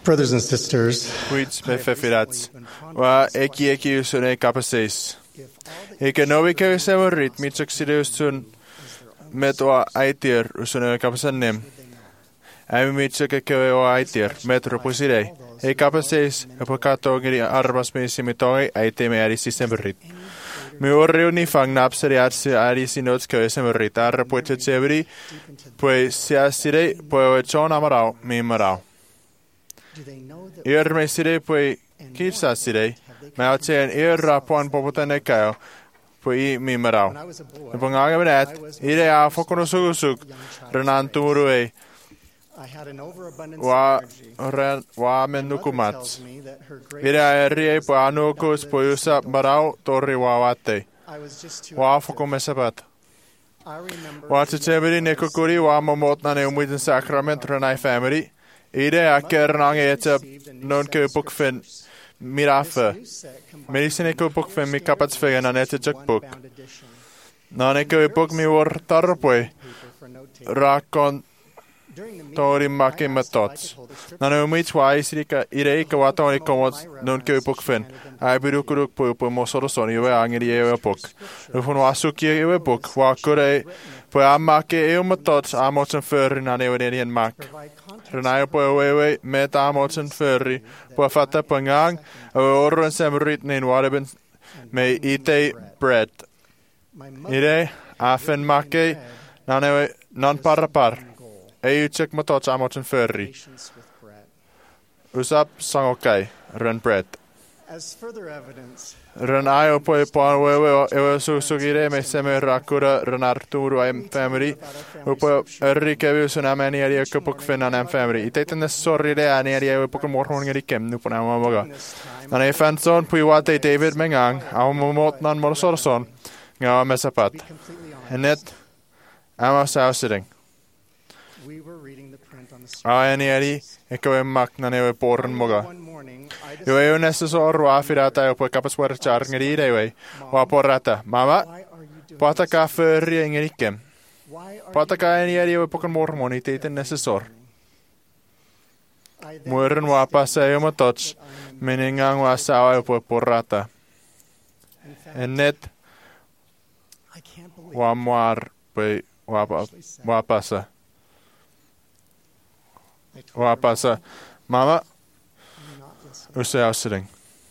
Brothers and sisters, Huits me fefirats. Wa eki usune kapaseis. Eikä novi käy severit mitsaksideus sun metoa aitir usune kapasannem. Äimi mitsake käy o aitir metroposidei. Ei kapaseis apokatogiri arvas misimmitoi aiteme äri sisemrit. Mi orriuni fang napsari atsi äri sinots käy severit arra puetset severi pues siasidei poi chon amarau mi marau. Irmesidei poi kitsasidei. Mä otseen irrapuan poputane käy poi mi marau. Pongaga benet idea fokonosugusuk renan tumurui. Wa mennukumats. Idea riei po anukus po yusa marau torri wawattei. Wa fokomesapat. Wa tsebiri nekukuri wa momotna neumuiden sakrament renai family. Idea kernang etsä non köpukfen miraffe. Medicine köpukfen mi kapatsfegen an etsä jakpuk. Nane köpuk mi vor tarpoi. Rakon tori makimatots. Nane umits wa isrika ireika wa toni komots non köpukfen. Ai birukuruk puipu mosoroson juve angeri eupuk. Ufun wasuki eupuk. Wa kure poi ammake eumatots amotsen förin an eudenien mak. Renai po wewe meta amotsen föri. Po fatta pangang orren semrit nin wadeben me ite bread. Ide afen make non parapar. Ei utsek matots amotsen föri. Usap sangokai ren bread. Ren aio poi pan wewe ewe susugire me seme rakura ren arturu am family. Upo erri kevyusun ameni eri ekopuk fenan family. Iteiten nes sorride ani eri ewe pukun morhon eri kem nupun amamoga. Nane fanson pui wate David mengang amomot nan morsorson. Ngawa mesapat. Enet ama sausiding. Aeni eri ekoe mak nan ewe porn moga. Jo ei nästa sorua afirata jo på kapas vara charngeri idei wa porrata. Mama, pataka förri engerikem. Pataka en eri jo på mormoni teiten nästa sor. Mueren wa passa jo matots. Meningang wa sawa jo på porrata. Ennet wa muar pe wa passa. Wa passa. Mama, useausiding.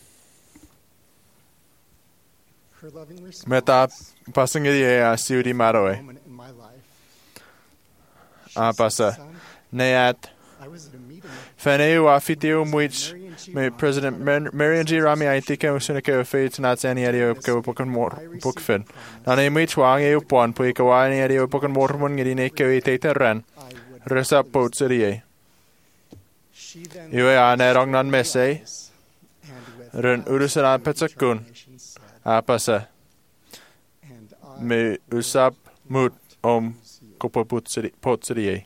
Meta passingeri a siudi maroe. Passa. Neat. Feneu a fitiu muich me President Marion G. Rami aitike usunike feit natsani ario ko pokan mor bukfen. Nane muich wang eu pon pui ko wani ario pokan mormon ngiri ne ko ite ran. Resa potserie. Iwe anerong nan messe. Ren urusan petsakun. Passa. Me usap mut kopo potserie.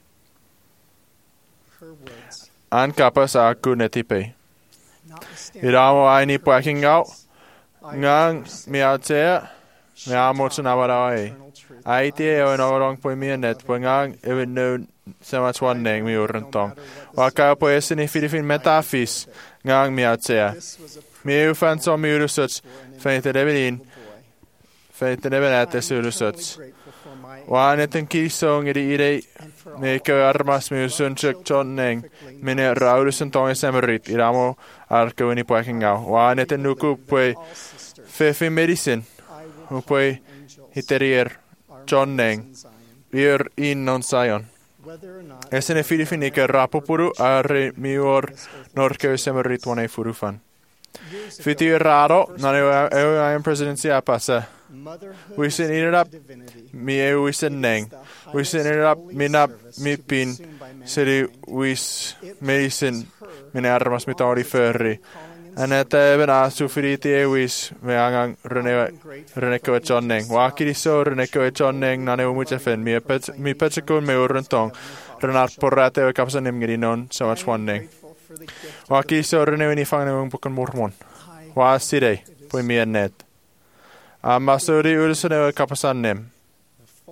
An kapas aku netipe. Iramo aini packing out. Ngang miatea. Miamotsen awarai. Aitie o norong po mianet. Ngang even no semat waneng mi urentong. Waka po esini Filipin metafis. Ngang miatea. Mi ufan som mi urusats. Feinte develin. Feinte devenates urusats. Waaneten kisong ide Meikä armas mi usunchek chonneng. Mine raudusen tonge semerit. Iramo arkevini paikingau. Waaneten nuku pui fefi medicine. Upui hiterier chonneng. Ir innon sajon. Esene Filipinike rapupuru arri mior norkeu semerit wane furufan. Fiti raro, nane eu presidency apasa. Wisin inirap, mi eu wisin neng. Wisin inirap, minap, mi pin, seri wis medicine, minne armas mitari förri. Aneta even asu firiti ewis, me angang renekoe chonneng. Wakiri so renekoe chonneng, nane umuchefen, mi petsekun me urrentong. Renar porrate o kapsanim girinon, so much wanneng. Wakiri so renewini fangne pukon mormon. Wa sidei, pui miennet. Ammasuri ulsune kapasannem.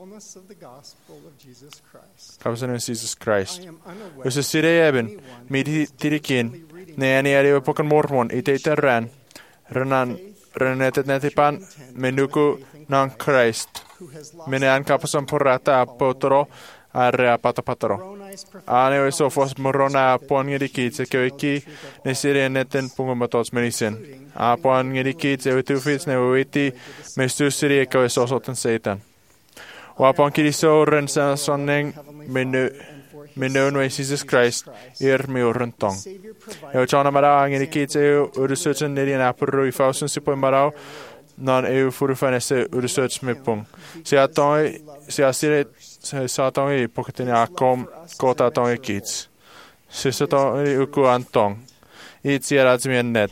Kapsanen Jesus Christ. Jos sire eben, midi tirikin, ne ani ari pokan mormon, ite ran, renetet netipan, menuku nan Christ. Minä en kapasan porrata potoro, arrea patapatoro. Ane oi sofos morona pongedikit, köyki, ne sirien neten pungumatos menisen. Pongedikit, eutufits, ne uiti, mestussiri, eikä oi sosoten seitan. Wapon kidisouren sonneng minun way Jesus Christ miuren tong. Eu chana marau angedikit, udusutsen nidien apuru i fausen sipoi marau, non EU furfanesse research mepung. Se saatoi poketin akom kota tong kits. Se saatoi uku antong. Itse ratsmien net.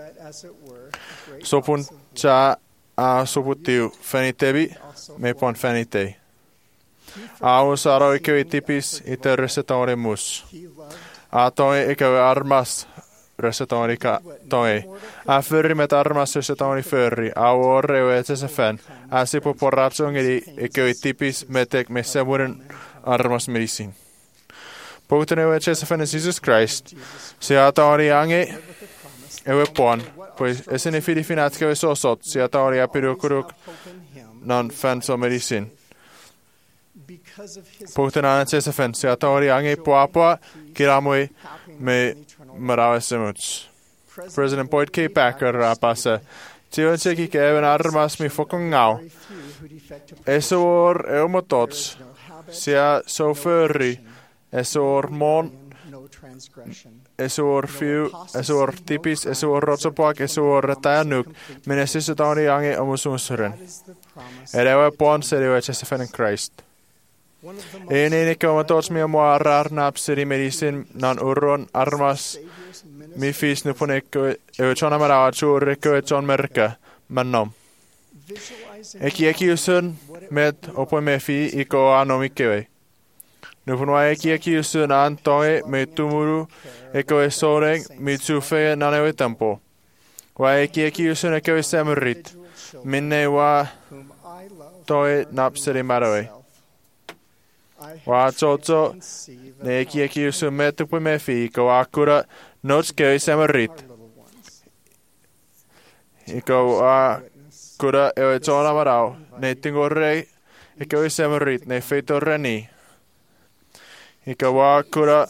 Sopun cha soputiu fanitebi mepon fanitei. Aus aroi kei tipis ite resetore mus. Toi eikä armas resetoni toi. Förrimet armas resetoni förri. Orre och SSFN. Sipo porratsongeli eikä tipis metek messävuuden armas medisin. Puhutun eu SSFN Jesus Christ. Se atari ange eu pon. Pues eseni filifinat kei sosot. Se atari apirukuruk non fanso medisin. Puhutun SSFN. Se atari ange puapua kiramui me marauesemuts. President Boyd K. Packer rapasa. Tion seki keven armas mi fokongau. Esor eumotots. Sia so förri. Esor mon. Esor fiu. Esor tipis. Esor rotsopak. Esor tänuk. Minä sisutani ange omusunsuren. Edewe pon seriwe SSFN Christ. Ei koma tots mia mua rarnapseri medisin nan urron armas mi fis nupunekko eu chona mara churekko et chon merka mannom. Eki usun met opo me fi iko anomikkewe. Nupunwa eki usun antoe me tumuru eko e soreng mi tsufe nanewe tempo. Wa eki usun eko e semurit. Minne wa toe napseri maroe. Wa tsotso ne eki usun me tupu me fi iko akura nots kei semerit. Iko akura eo tsona marau. Ne tingorre iko e semerit ne feito reni. Iko akura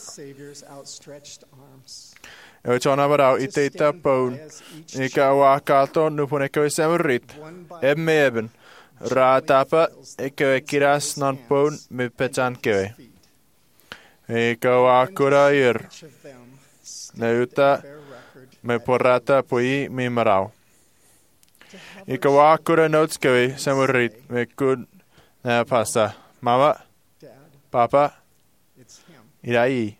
eo tsona marau ite ita poun. Iko akato nupun eko e semerit. Emme eben. Raatapa eko e kiras non poun me petan kewe. Iko akura ir. Neuta me porrata pui mi marau. Ika wakura notskevi samurit me kun na pasta. Mama, papa, idai.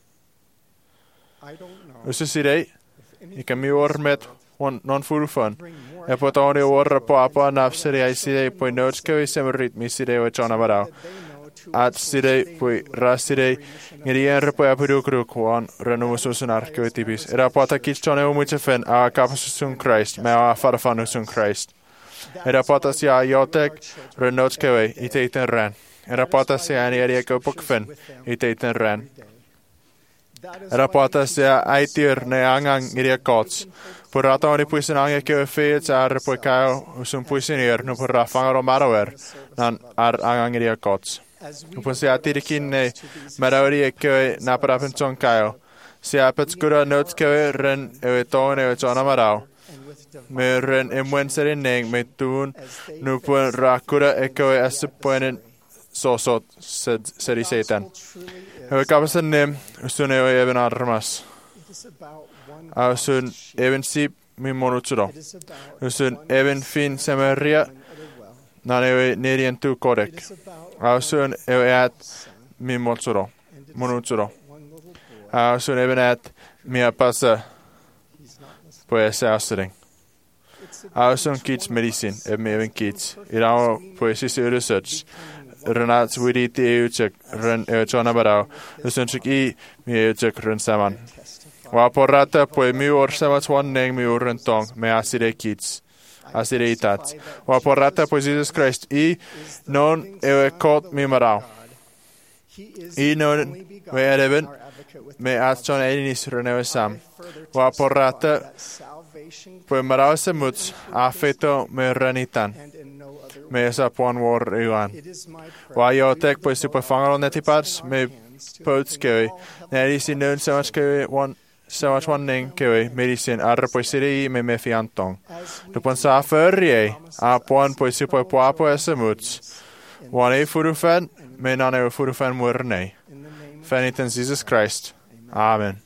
Ususirei, ika mi ormet non furufan. E potoni orra papa napseri ai sirei pui notskevi samurit mi sirei wa chona marau. At sirei pui rasirei ngirien repoi apidukrukuan renumususun arkeutipis. Era pata kitchone umutsefen a kapasusun Christ, me a farfanusun Christ. Era pata sia jotek renotskewe iteiten ren. Era pata sia ani erieko pukfen iteiten ren. Era pata sia aitir ne angang ngiriekots. Purata oni puisin angekewe fiits a repoi kao usun puisin no purra fangaro maroer nan ar angang ngiriekots. Upon se atirikin ne marauri ekö naparapen tsonkaio. Se apetskura notskewe ren ewe toon ewe tsona marau. Me ren emwen serin neng me tuun nupun rakura ekö asuppoinen sosot seri seitan. Ewe kapasen nem usun ewe even armas. Usun even sip min monutsuro. Usun even fin semeria nan ewe nerien tu kodek. Ausun ewe at min monutsuro. Ausun even at mia passa poese ausering. Ausun kits medisin even kits. Irao poesis research. Renats widiti eutsek ren eutsona barau. Usun sik I mi eutsek ren saman. Wa porrata poe mi or samat wanneng mi urren tong me asire kits. a siritat. O porrata po Jesus Christ, I non e kot mi marau. I non me ereven, me atson edinis renewe sam. O porrata po marau se muts, afeto me renitan. Me sa puan war iwan. O io tek po si po fangalo netipats, me pots kewi. Neri si nun so much kewi one ning kewi, medicine arra po siri me fiantong. Dupon sa ferrie, a puan po si po po esa muts. Wan e furufan, me nane furufan murnei. Feniten Jesus Christ. Amen.